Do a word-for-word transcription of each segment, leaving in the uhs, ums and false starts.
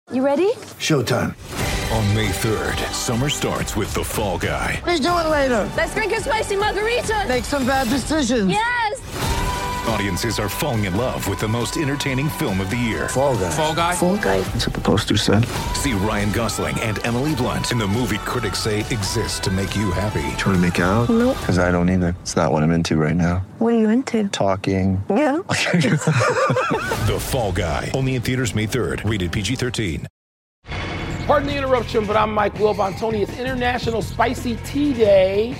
You ready? Showtime. On May third, summer starts with The Fall Guy. Let's do it later. Let's drink a spicy margarita. Make some bad decisions. Yes. Audiences are falling in love with the most entertaining film of the year. Fall Guy. Fall Guy? Fall guy. That's what the poster said. See Ryan Gosling and Emily Blunt in the movie critics say exists to make you happy. Trying to make it out? Nope. Because I don't either. It's not what I'm into right now. What are you into? Talking. Yeah. The Fall Guy. Only in theaters May third. Rated P G thirteen. Pardon the interruption, but I'm Mike Wilbon. Tony, it's International Spicy Tea Day.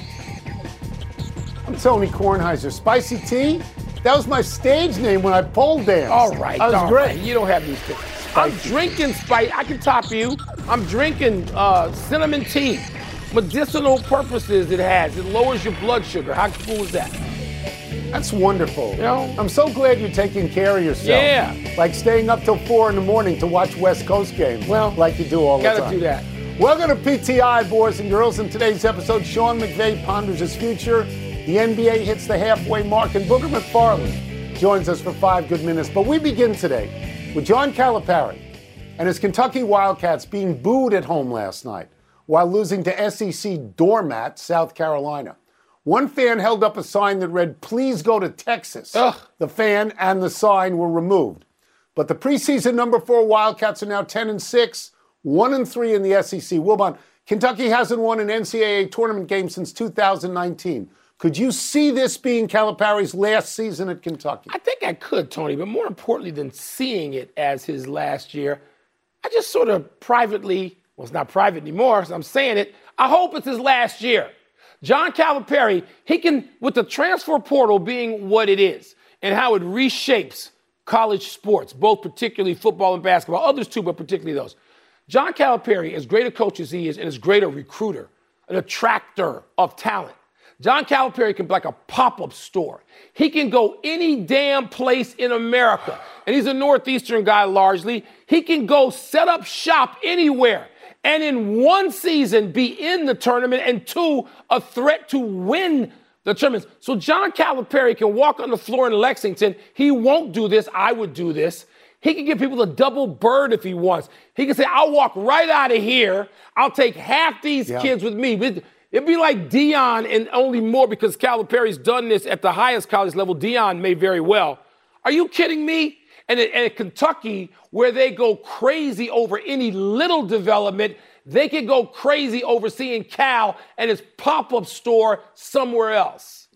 I'm Tony Kornheiser. Spicy Tea? That was my stage name when I pole danced. All right, that was all great. right. You don't have these things. I'm drinking spice. I can top you. I'm drinking uh, cinnamon tea. Medicinal purposes it has. It lowers your blood sugar. How cool is that? That's wonderful. You know? I'm so glad you're taking care of yourself. Yeah. Like staying up till four in the morning to watch West Coast games. Well, like you do all the gotta time. do that. Welcome to P T I, boys and girls. In today's episode, Sean McVay ponders his future. The N B A hits the halfway mark, and Booger McFarland joins us for five good minutes. But we begin today with John Calipari and his Kentucky Wildcats being booed at home last night while losing to S E C doormat South Carolina. One fan held up a sign that read, "Please go to Texas." Ugh. The fan and the sign were removed. But the preseason number four Wildcats are now ten and six, one and three in the S E C. Wilbon, Kentucky hasn't won an N C double A tournament game since two thousand nineteen. Could you see this being Calipari's last season at Kentucky? I think I could, Tony, but more importantly than seeing it as his last year, I just sort of privately, well, it's not private anymore, so I'm saying it, I hope it's his last year. John Calipari, he can, with the transfer portal being what it is and how it reshapes college sports, both particularly football and basketball, others too, but particularly those. John Calipari, as great a coach as he is and as great a recruiter, an attractor of talent, John Calipari can be like a pop-up store. He can go any damn place in America, and he's a Northeastern guy largely. He can go set up shop anywhere, and in one season be in the tournament, and two, a threat to win the tournament. So John Calipari can walk on the floor in Lexington. He won't do this. I would do this. He can give people a double bird if he wants. He can say, I'll walk right out of here. I'll take half these yeah. kids with me. It'd be like Deion and only more because Calipari's done this at the highest college level. Deion may very well. Are you kidding me? And at, at Kentucky, where they go crazy over any little development, they could go crazy over seeing Cal and his pop-up store somewhere else.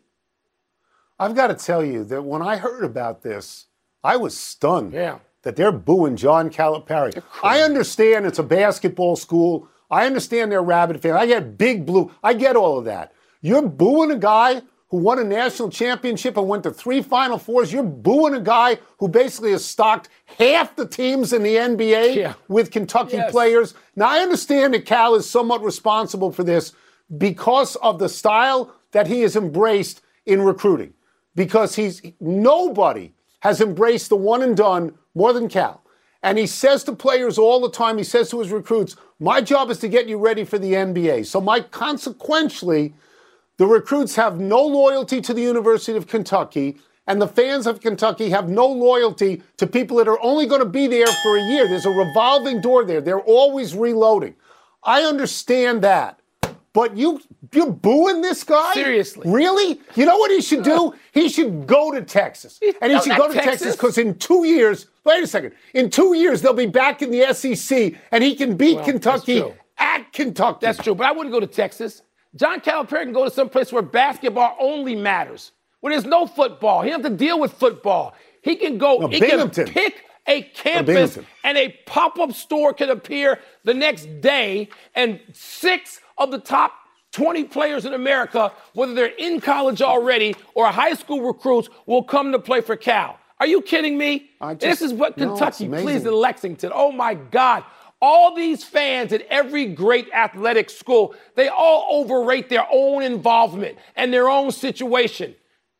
I've got to tell you that when I heard about this, I was stunned yeah. that they're booing John Calipari. I understand it's a basketball school. I understand they're rabid fans. I get Big Blue. I get all of that. You're booing a guy who won a national championship and went to three Final Fours. You're booing a guy who basically has stocked half the teams in the N B A yeah. with Kentucky yes. players. Now, I understand that Cal is somewhat responsible for this because of the style that he has embraced in recruiting. Because he's nobody has embraced the one and done more than Cal. And he says to players all the time, he says to his recruits, my job is to get you ready for the N B A. So my consequentially, the recruits have no loyalty to the University of Kentucky, and the fans of Kentucky have no loyalty to people that are only going to be there for a year. There's a revolving door there. They're always reloading. I understand that. But you, you're booing this guy? Seriously. Really? You know what he should do? He should go to Texas. And he No, should not go to Texas. Texas because in two years, wait a second, in two years they'll be back in the S E C and he can beat Well, Kentucky that's true. at Kentucky. That's true, but I wouldn't go to Texas. John Calipari can go to some place where basketball only matters, where there's no football. He doesn't have to deal with football. He can go, No, he Binghamton. can pick a campus Binghamton. and a pop-up store can appear the next day and six of the top twenty players in America, whether they're in college already or high school recruits, will come to play for Cal. Are you kidding me? I just- this is what no, Kentucky it's plays amazing. in Lexington. Oh, my God. All these fans at every great athletic school, they all overrate their own involvement and their own situation.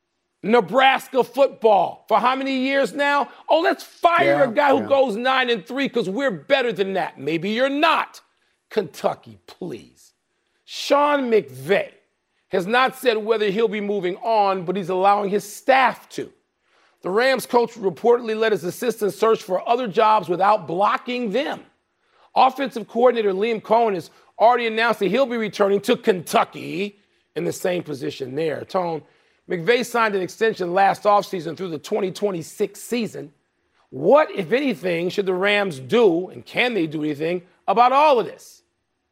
Nebraska football for how many years now? Oh, let's fire Yeah, a guy who yeah. goes nine and three because we're better than that. Maybe you're not. Kentucky, please. Sean McVay has not said whether he'll be moving on, but he's allowing his staff to. The Rams coach reportedly let his assistants search for other jobs without blocking them. Offensive coordinator Liam Cohen has already announced that he'll be returning to Kentucky in the same position there. Tone, McVay signed an extension last offseason through the twenty twenty-six season. What, if anything, should the Rams do, and can they do anything, about all of this?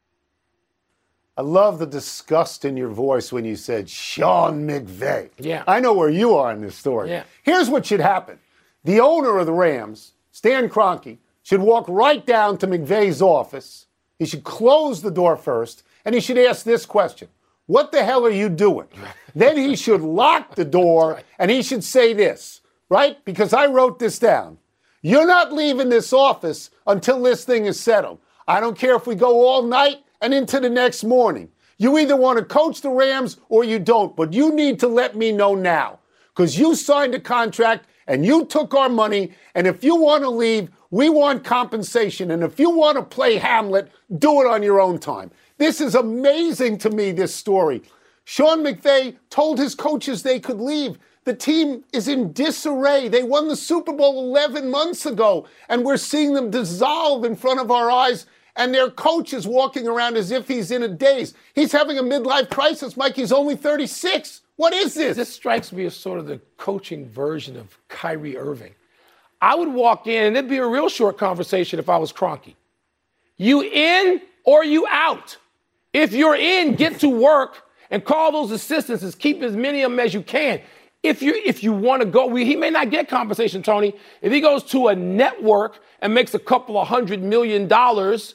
I love the disgust in your voice when you said Sean McVay. Yeah. I know where you are in this story. Yeah. Here's what should happen. The owner of the Rams, Stan Kroenke, should walk right down to McVay's office. He should close the door first, and he should ask this question. What the hell are you doing? Then he should lock the door, right. And he should say this, right? Because I wrote this down. You're not leaving this office until this thing is settled. I don't care if we go all night and into the next morning. You either want to coach the Rams or you don't, but you need to let me know now because you signed a contract and you took our money, and if you want to leave, we want compensation, and if you want to play Hamlet, do it on your own time. This is amazing to me, this story. Sean McVay told his coaches they could leave. The team is in disarray. They won the Super Bowl eleven months ago, and we're seeing them dissolve in front of our eyes, and their coach is walking around as if he's in a daze. He's having a midlife crisis, Mike. He's only thirty-six. What is this? This strikes me as sort of the coaching version of Kyrie Irving. I would walk in, and it'd be a real short conversation if I was Kroenke. You in or you out? If you're in, get to work and call those assistants and keep as many of them as you can. If you if you want to go, we, he may not get compensation, Tony. If he goes to a network and makes a couple of hundred million dollars,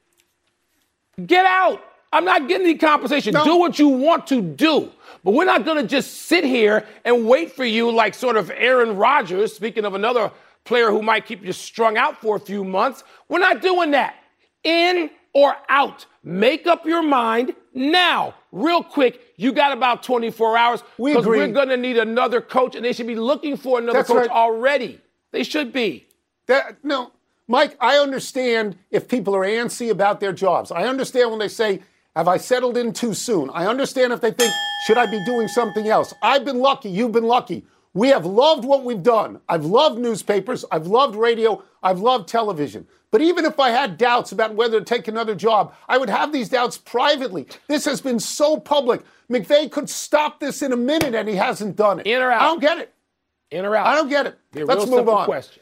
get out. I'm not getting any compensation. No. Do what you want to do. But we're not going to just sit here and wait for you like sort of Aaron Rodgers, speaking of another player who might keep you strung out for a few months. We're not doing that. In or out. Make up your mind now. Real quick, you got about twenty-four hours we because agree. we're going to need another coach, and they should be looking for another That's coach right. already. They should be. That, no, Mike, I understand if people are antsy about their jobs. I understand when they say, have I settled in too soon? I understand if they think, should I be doing something else? I've been lucky. You've been lucky. We have loved what we've done. I've loved newspapers. I've loved radio. I've loved television. But even if I had doubts about whether to take another job, I would have these doubts privately. This has been so public. McVay could stop this in a minute, and he hasn't done it. In or out? I don't get it. In or out? I don't get it. Be a Let's real move on. Question.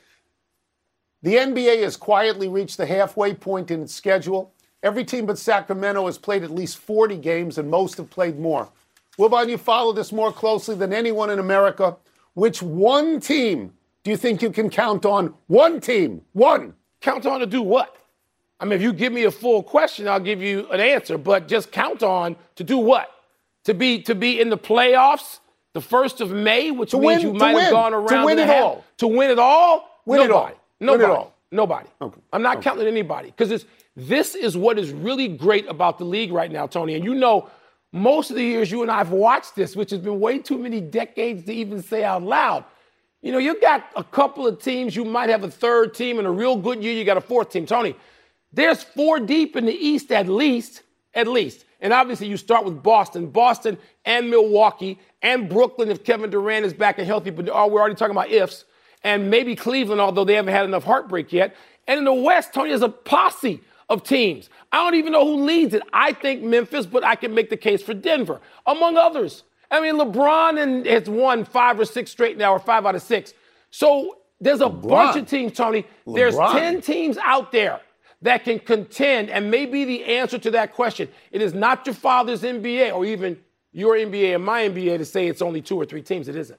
The N B A has quietly reached the halfway point in its schedule. Every team but Sacramento has played at least forty games, and most have played more. Wilbon, you follow this more closely than anyone in America. Which one team do you think you can count on? One team. One. Count on to do what? I mean, if you give me a full question, I'll give you an answer. But just count on to do what? To be to be in the playoffs the first of May, which to means win, you might win, have gone around to win and it a half. all. To win it all? Win Nobody. it all. Nobody. Win it all. Nobody. Okay. I'm not okay. counting anybody because this is what is really great about the league right now, Tony. And you know, most of the years you and I have watched this, which has been way too many decades to even say out loud. You know, you got a couple of teams. You might have a third team. In a real good year, you got a fourth team. Tony, there's four deep in the East at least, at least. And obviously you start with Boston. Boston and Milwaukee and Brooklyn if Kevin Durant is back and healthy. But oh, we're already talking about ifs. And maybe Cleveland, although they haven't had enough heartbreak yet. And in the West, Tony, there's a posse of teams. I don't even know who leads it. I think Memphis, but I can make the case for Denver, among others. I mean, LeBron and has won five or six straight now, or five out of six. So there's a LeBron. bunch of teams, Tony. LeBron. There's ten teams out there that can contend and may be the answer to that question. It is not your father's N B A or even your N B A and my N B A to say it's only two or three teams. It isn't.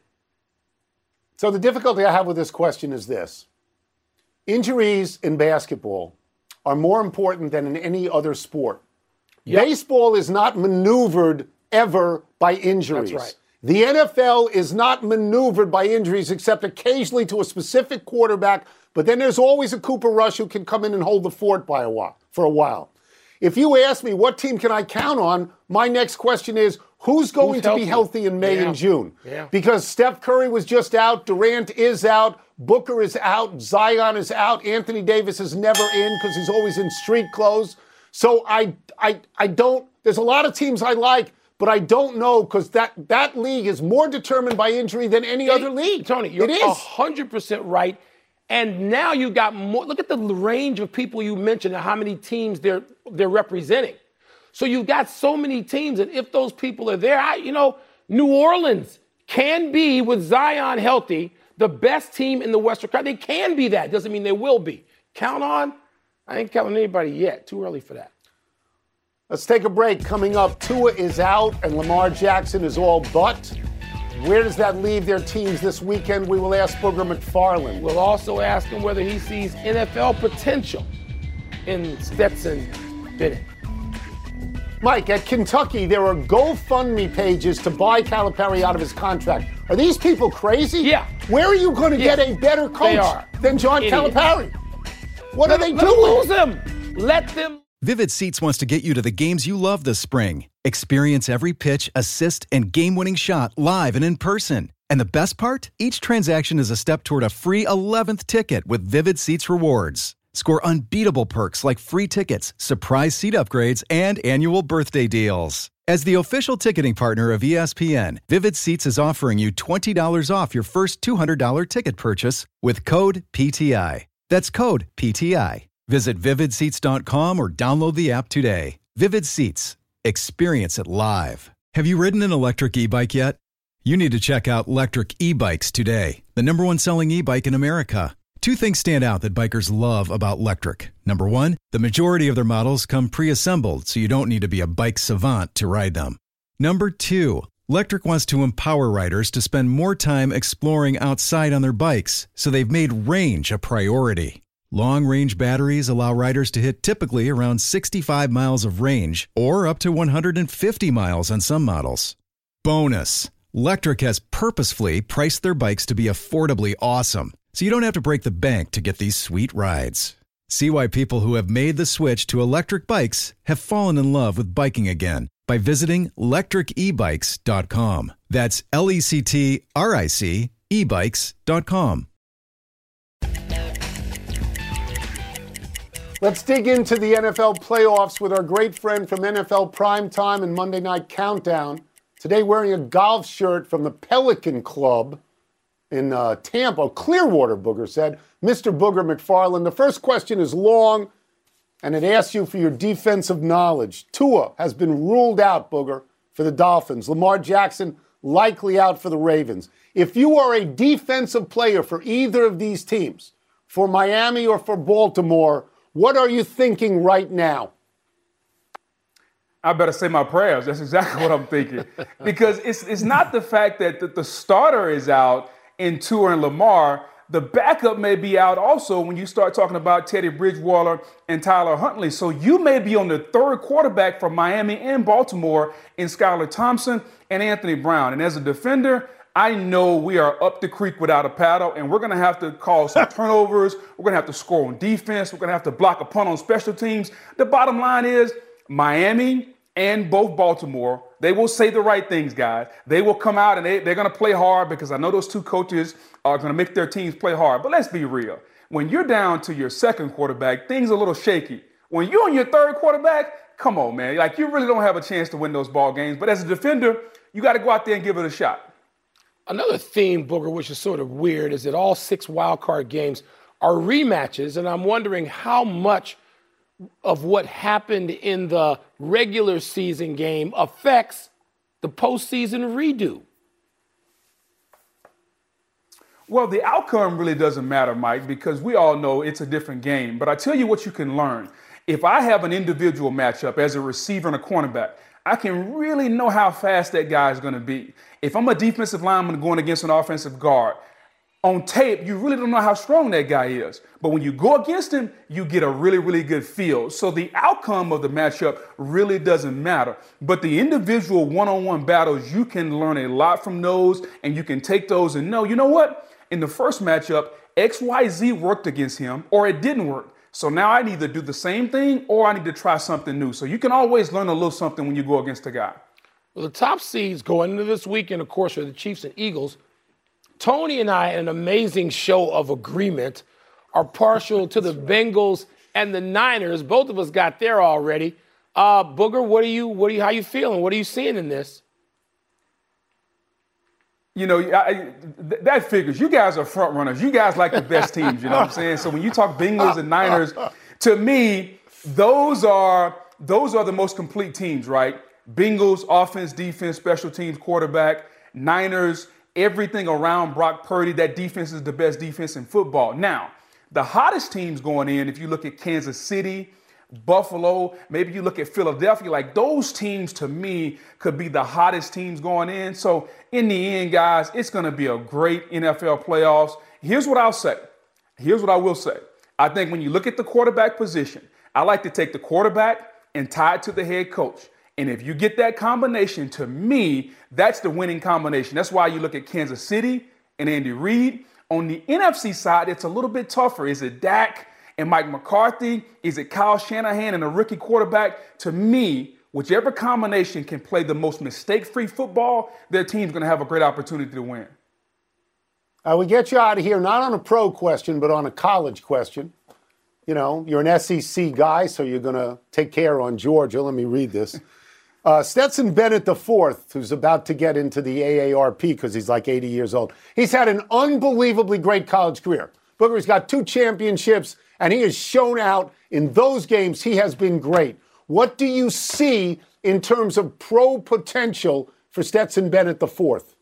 So the difficulty I have with this question is this. Injuries in basketball are more important than in any other sport. Yep. Baseball is not maneuvered ever by injuries. That's right. The N F L is not maneuvered by injuries except occasionally to a specific quarterback, but then there's always a Cooper Rush who can come in and hold the fort by a while, for a while. If you ask me what team can I count on, my next question is who's going who's to healthy? be healthy in May yeah. and June? Yeah. Because Steph Curry was just out, Durant is out, Booker is out, Zion is out, Anthony Davis is never in because he's always in street clothes. So I, I, I don't, there's a lot of teams I like, but I don't know because that, that league is more determined by injury than any other league. Tony, you're it is. one hundred percent right. And now you got more. Look at the range of people you mentioned and how many teams they're they're representing. So you've got so many teams, and if those people are there, I, you know, New Orleans can be, with Zion healthy, the best team in the Western Conference. They can be that. Doesn't mean they will be. Count on? I ain't counting anybody yet. Too early for that. Let's take a break. Coming up, Tua is out and Lamar Jackson is all but. Where does that leave their teams this weekend? We will ask Booger McFarland. We'll also ask him whether he sees N F L potential in Stetson Bennett. Mike, at Kentucky, there are GoFundMe pages to buy Calipari out of his contract. Are these people crazy? Yeah. Where are you going to Yeah. get a better They coach are. than John Idiots. Calipari? What Let are they them, doing? let them lose him. Let them. Vivid Seats wants to get you to the games you love this spring. Experience every pitch, assist, and game-winning shot live and in person. And the best part? Each transaction is a step toward a free eleventh ticket with Vivid Seats rewards. Score unbeatable perks like free tickets, surprise seat upgrades, and annual birthday deals. As the official ticketing partner of E S P N, Vivid Seats is offering you twenty dollars off your first two hundred dollars ticket purchase with code P T I. That's code P T I. Visit vivid seats dot com or download the app today. Vivid Seats. Experience it live. Have you ridden an electric e-bike yet? You need to check out Lectric E-Bikes today, the number one selling e-bike in America. Two things stand out that bikers love about Lectric. Number one, the majority of their models come pre-assembled, so you don't need to be a bike savant to ride them. Number two, Lectric wants to empower riders to spend more time exploring outside on their bikes, so they've made range a priority. Long-range batteries allow riders to hit typically around sixty-five miles of range or up to one hundred fifty miles on some models. Bonus, Lectric has purposefully priced their bikes to be affordably awesome, so you don't have to break the bank to get these sweet rides. See why people who have made the switch to electric bikes have fallen in love with biking again by visiting lectric e bikes dot com. That's L E C T R I C e bikes dot com. Let's dig into the N F L playoffs with our great friend from N F L Primetime and Monday Night Countdown. Today wearing a golf shirt from the Pelican Club in uh, Tampa, Clearwater, Booger said. Mister Booger McFarland, the first question is long, and it asks you for your defensive knowledge. Tua has been ruled out, Booger, for the Dolphins. Lamar Jackson likely out for the Ravens. If you are a defensive player for either of these teams, for Miami or for Baltimore, what are you thinking right now? I better say my prayers. That's exactly what I'm thinking. Because it's it's not the fact that the, the starter is out in Tua and Lamar. The backup may be out also when you start talking about Teddy Bridgewater and Tyler Huntley. So you may be on the third quarterback for Miami and Baltimore in Skylar Thompson and Anthony Brown. And as a defender, I know we are up the creek without a paddle, and we're going to have to cause some turnovers. We're going to have to score on defense. We're going to have to block a punt on special teams. The bottom line is Miami and both Baltimore, they will say the right things, guys. They will come out and they, they're going to play hard because I know those two coaches are going to make their teams play hard. But let's be real. When you're down to your second quarterback, things are a little shaky. When you're on your third quarterback, come on, man. Like, you really don't have a chance to win those ball games. But as a defender, you got to go out there and give it a shot. Another theme, Booger, which is sort of weird, is that all six wild card games are rematches, and I'm wondering how much of what happened in the regular season game affects the postseason redo. Well, the outcome really doesn't matter, Mike, because we all know it's a different game. But I tell you what you can learn. If I have an individual matchup as a receiver and a cornerback, I can really know how fast that guy is going to be. If I'm a defensive lineman going against an offensive guard, on tape, you really don't know how strong that guy is. But when you go against him, you get a really, really good feel. So the outcome of the matchup really doesn't matter. But the individual one-on-one battles, you can learn a lot from those, and you can take those and know, you know what? In the first matchup, X Y Z worked against him, or it didn't work. So now I need to do the same thing, or I need to try something new. So you can always learn a little something when you go against a guy. Well, the top seeds going into this weekend, of course, are the Chiefs and Eagles. Tony and I, an amazing show of agreement, are partial to the Bengals and the Niners. Both of us got there already. Uh, Booger, what are you? What are you? How you feeling? What are you seeing in this? You know, I, I, th- that figures. You guys are front runners. You guys like the best teams, you know what I'm saying? So when you talk Bengals and Niners, to me, those are those are the most complete teams, right? Bengals, offense, defense, special teams, quarterback. Niners, everything around Brock Purdy. That defense is the best defense in football. Now, the hottest teams going in, if you look at Kansas City, Buffalo, maybe you look at Philadelphia, like those teams to me could be the hottest teams going in. So in the end, guys, it's going to be a great N F L playoffs. Here's what I'll say. Here's what I will say. I think when you look at the quarterback position, I like to take the quarterback and tie it to the head coach. And if you get that combination, to me, that's the winning combination. That's why you look at Kansas City and Andy Reid. On the N F C side, it's a little bit tougher. Is it Dak and Mike McCarthy? Is it Kyle Shanahan and a rookie quarterback? To me, whichever combination can play the most mistake-free football, their team's going to have a great opportunity to win. I would get you out of here, not on a pro question, but on a college question. You know, you're an S E C guy, so you're going to take care on Georgia. Let me read this. Uh, Stetson Bennett the fourth, who's about to get into the A A R P because he's like eighty years old. He's had an unbelievably great college career. Booker's got two championships, and he has shown out in those games. He has been great. What do you see in terms of pro potential for Stetson Bennett the fourth?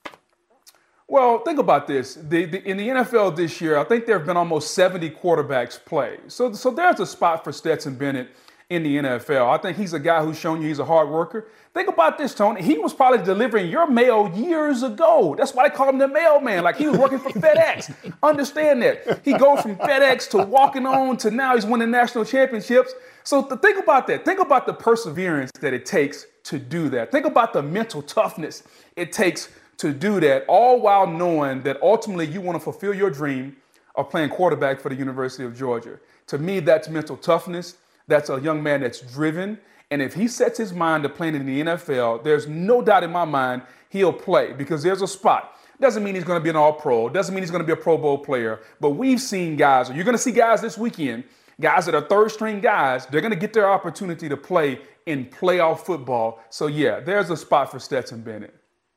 Well, think about this. The, the, in the N F L this year, I think there have been almost seventy quarterbacks play. So, so there's a spot for Stetson Bennett in the N F L. I think he's a guy who's shown you he's a hard worker. Think about this, Tony. He was probably delivering your mail years ago. That's why they call him the mailman. Like he was working for FedEx. Understand that. He goes from FedEx to walking on to now he's winning national championships. So to think about that. Think about the perseverance that it takes to do that. Think about the mental toughness it takes to do that, all while knowing that ultimately you want to fulfill your dream of playing quarterback for the University of Georgia. To me, that's mental toughness. That's a young man that's driven. And if he sets his mind to playing in the N F L, there's no doubt in my mind he'll play because there's a spot. Doesn't mean he's going to be an all-pro. Doesn't mean he's going to be a Pro Bowl player. But we've seen guys, or you're going to see guys this weekend, guys that are third-string guys, they're going to get their opportunity to play in playoff football. So, yeah, there's a spot for Stetson Bennett.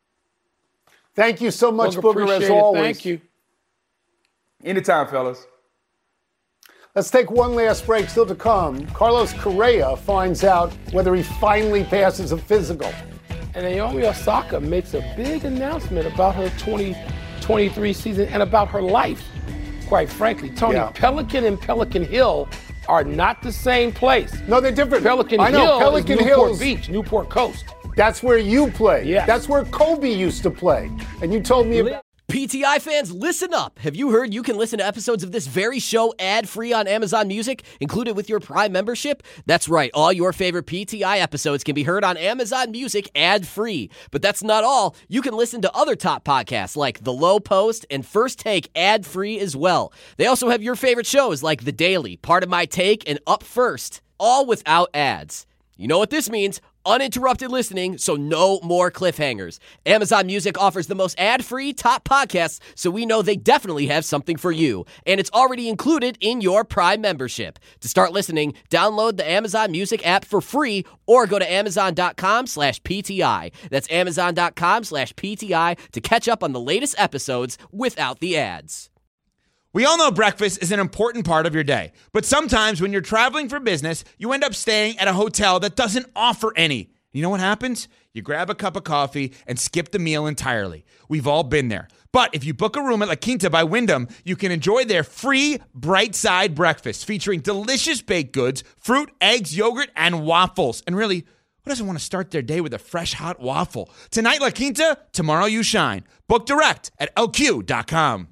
Thank you so much, Booker, Booker, as it. always. Thank you. Anytime, fellas. Let's take one last break. Still to come, Carlos Correa finds out whether he finally passes a physical. And Naomi Osaka makes a big announcement about her twenty twenty-three season and about her life, quite frankly. Tony, Yeah. Pelican and Pelican Hill are not the same place. No, they're different. Pelican I know, Hill Pelican is Newport Hills. Beach, Newport Coast. That's where you play. Yes. That's where Kobe used to play. And you told me about P T I fans, listen up. Have you heard you can listen to episodes of this very show ad-free on Amazon Music, included with your Prime membership? That's right. All your favorite P T I episodes can be heard on Amazon Music ad-free. But that's not all. You can listen to other top podcasts like The Low Post and First Take ad-free as well. They also have your favorite shows like The Daily, Part of My Take, and Up First, all without ads. You know what this means? Uninterrupted listening, so no more cliffhangers. Amazon Music offers the most ad-free top podcasts, so we know they definitely have something for you. And it's already included in your Prime membership. To start listening, download the Amazon Music app for free or go to amazon.com slash PTI. That's amazon.com slash PTI to catch up on the latest episodes without the ads. We all know breakfast is an important part of your day, but sometimes when you're traveling for business, you end up staying at a hotel that doesn't offer any. You know what happens? You grab a cup of coffee and skip the meal entirely. We've all been there. But if you book a room at La Quinta by Wyndham, you can enjoy their free Bright Side breakfast featuring delicious baked goods, fruit, eggs, yogurt, and waffles. And really, who doesn't want to start their day with a fresh, hot waffle? Tonight, La Quinta, tomorrow you shine. Book direct at L Q dot com.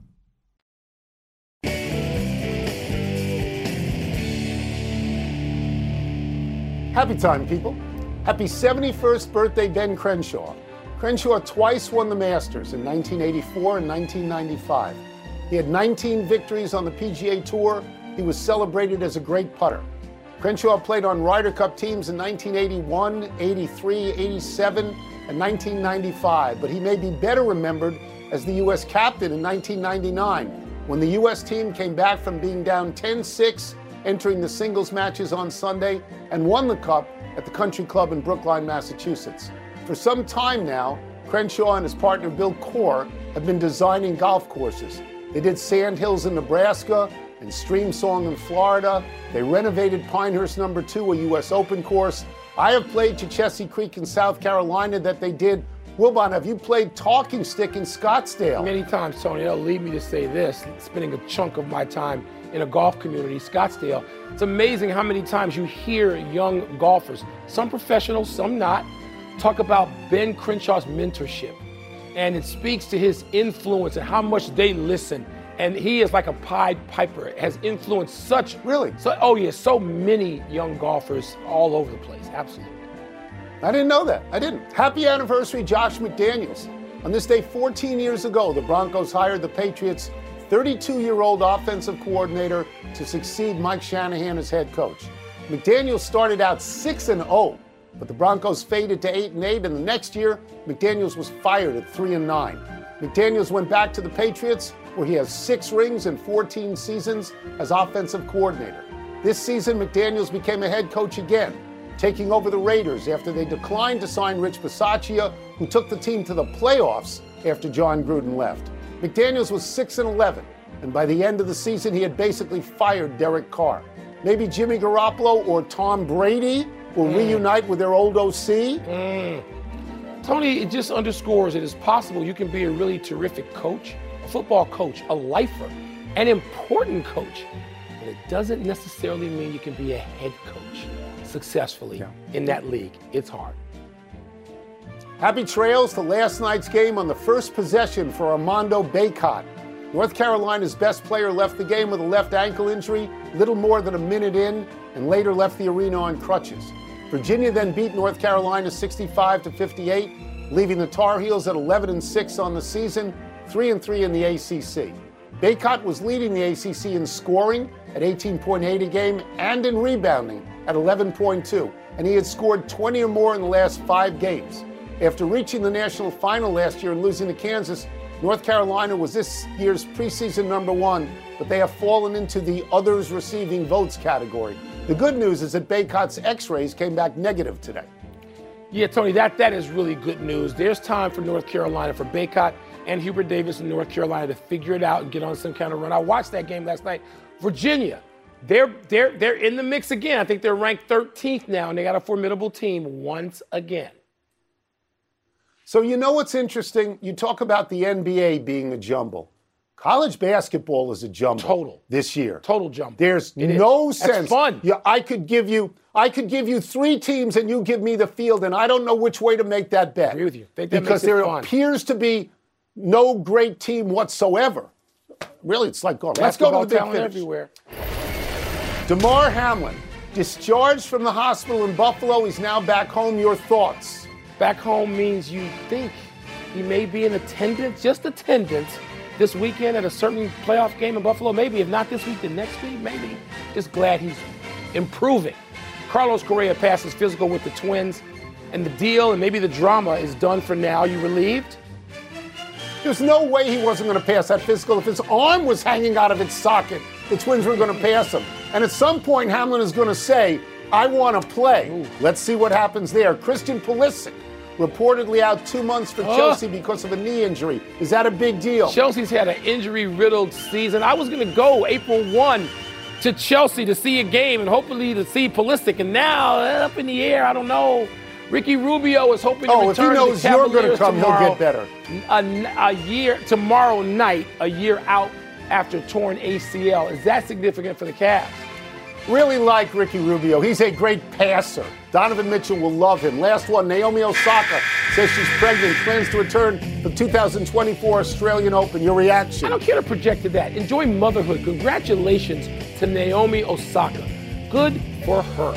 Happy time, people. Happy seventy-first birthday, Ben Crenshaw. Crenshaw twice won the Masters in nineteen eighty-four and nineteen ninety-five. He had nineteen victories on the P G A Tour. He was celebrated as a great putter. Crenshaw played on Ryder Cup teams in nineteen eighty-one, eighty-three, eighty-seven, and nineteen ninety-five, but he may be better remembered as the U S captain in nineteen ninety-nine, when the U S team came back from being down ten six, entering the singles matches on Sunday, and won the Cup at the Country Club in Brookline, Massachusetts. For some time now, Crenshaw and his partner Bill Core have been designing golf courses. They did Sand Hills in Nebraska and Stream Song in Florida. They renovated Pinehurst Number Two, a U S Open course. I have played Chechessie Creek in South Carolina that they did. Wilbon, have you played Talking Stick in Scottsdale? Many times, Tony. That'll lead me to say this, spending a chunk of my time in a golf community, Scottsdale. It's amazing how many times you hear young golfers, some professionals, some not, talk about Ben Crenshaw's mentorship. And it speaks to his influence and how much they listen. And he is like a Pied Piper, has influenced such, really? So, oh yeah, so many young golfers all over the place, absolutely. I didn't know that. I didn't. Happy anniversary, Josh McDaniels. On this day fourteen years ago, the Broncos hired the Patriots' thirty-two-year-old offensive coordinator to succeed Mike Shanahan as head coach. McDaniels started out six and oh, but the Broncos faded to eight and eight, and the next year, McDaniels was fired at three and nine. McDaniels went back to the Patriots, where he has six rings and fourteen seasons as offensive coordinator. This season, McDaniels became a head coach again, taking over the Raiders after they declined to sign Rich Bisaccia, who took the team to the playoffs after John Gruden left. McDaniels was six and eleven, and by the end of the season, he had basically fired Derek Carr. Maybe Jimmy Garoppolo or Tom Brady will mm. reunite with their old O C? Mm. Tony, it just underscores it is possible you can be a really terrific coach, a football coach, a lifer, an important coach, but it doesn't necessarily mean you can be a head coach successfully yeah. in that league. It's hard. Happy trails to last night's game on the first possession for Armando Bacot. North Carolina's best player left the game with a left ankle injury little more than a minute in and later left the arena on crutches. Virginia then beat North Carolina sixty-five to fifty-eight, leaving the Tar Heels at eleven and six on the season, three and three in the A C C. Bacot was leading the A C C in scoring at eighteen point eight a game and in rebounding at eleven point two, and he had scored twenty or more in the last five games. After reaching the national final last year and losing to Kansas, North Carolina was this year's preseason number one, but they have fallen into the others receiving votes category. The good news is that Bacot's x-rays came back negative today. Yeah, Tony, that, that is really good news. There's time for North Carolina, for Bacot and Hubert Davis in North Carolina to figure it out and get on some kind of run. I watched that game last night. Virginia, they're, they're, they're in the mix again. I think they're ranked thirteenth now, and they got a formidable team once again. So you know what's interesting? You talk about the N B A being a jumble. College basketball is a jumble. Total. This year. Total jumble. There's it no is. sense. That's fun. Yeah, I could give you I could give you three teams and you give me the field, and I don't know which way to make that bet. I agree with you. I think that because makes it there fun. appears to be no great team whatsoever. Really, it's like going. Let's go to the big finish. Everywhere. Damar Hamlin, discharged from the hospital in Buffalo. He's now back home. Your thoughts? Back home means you think he may be in attendance, just attendance, this weekend at a certain playoff game in Buffalo. Maybe, if not this week, then next week, maybe. Just glad he's improving. Carlos Correa passes physical with the Twins, and the deal and maybe the drama is done for now. You relieved? There's no way he wasn't going to pass that physical. If his arm was hanging out of its socket, the Twins were going to pass him. And at some point, Hamlin is going to say, I want to play. Ooh. Let's see what happens there. Christian Pulisic, reportedly out two months for oh. Chelsea because of a knee injury. Is that a big deal? Chelsea's had an injury-riddled season. I was going to go April first to Chelsea to see a game and hopefully to see Pulisic. And now, up in the air, I don't know. Ricky Rubio is hoping to oh, return if he knows to the you're Cavaliers going to come, tomorrow. He'll get better. A, a year, tomorrow night, a year out after torn A C L. Is that significant for the Cavs? Really like Ricky Rubio. He's a great passer. Donovan Mitchell will love him. Last one, Naomi Osaka says she's pregnant, plans to return for the two thousand twenty-four Australian Open. Your reaction? I don't care to project to that. Enjoy motherhood. Congratulations to Naomi Osaka. Good for her.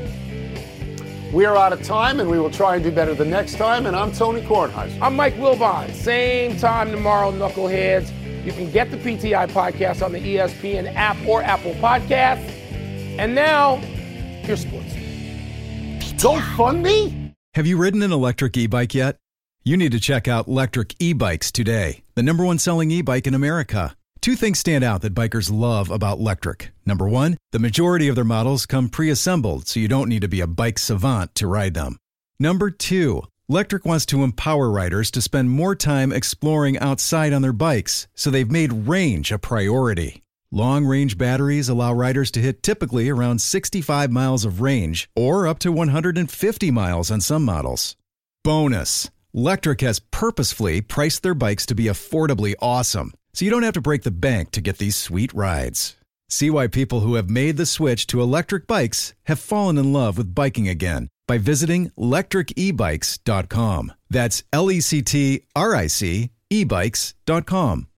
We are out of time, and we will try and do better the next time. And I'm Tony Kornheiser. I'm Mike Wilbon. Same time tomorrow, knuckleheads. You can get the P T I podcast on the E S P N app or Apple Podcasts. And now, here's sports. Go fund me? Have you ridden an electric e-bike yet? You need to check out Lectric E-Bikes today, the number one selling e-bike in America. Two things stand out that bikers love about Lectric. Number one, the majority of their models come pre-assembled, so you don't need to be a bike savant to ride them. Number two, Lectric wants to empower riders to spend more time exploring outside on their bikes, so they've made range a priority. Long-range batteries allow riders to hit typically around sixty-five miles of range or up to one hundred fifty miles on some models. Bonus, Lectric has purposefully priced their bikes to be affordably awesome, so you don't have to break the bank to get these sweet rides. See why people who have made the switch to electric bikes have fallen in love with biking again by visiting lectric e bikes dot com. That's L E C T R I C e bikes dot com.